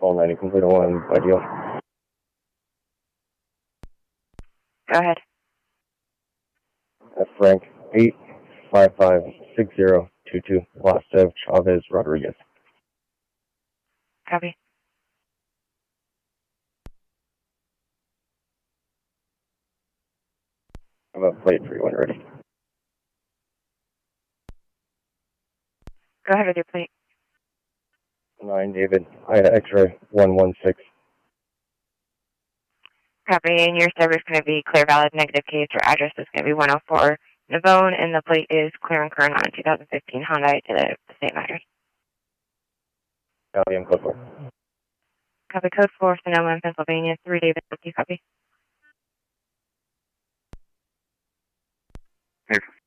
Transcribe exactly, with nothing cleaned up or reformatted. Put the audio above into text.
Call ninety, complete one, ideal. Go ahead. Uh, Frank, eight five five six zero two two, Lost of Chavez Rodriguez. Copy. I have a plate for you when ready. Go ahead with your plate. nine, David, Ida X-ray one one six. Copy, and your service is going to be clear, valid, negative case. Your address is going to be one oh four Navone, and the plate is clear and current on a two thousand fifteen Honda to the, the same address. Copy, I'm code four. Copy, code four, Sonoma, Pennsylvania, three David, you copy. Hey,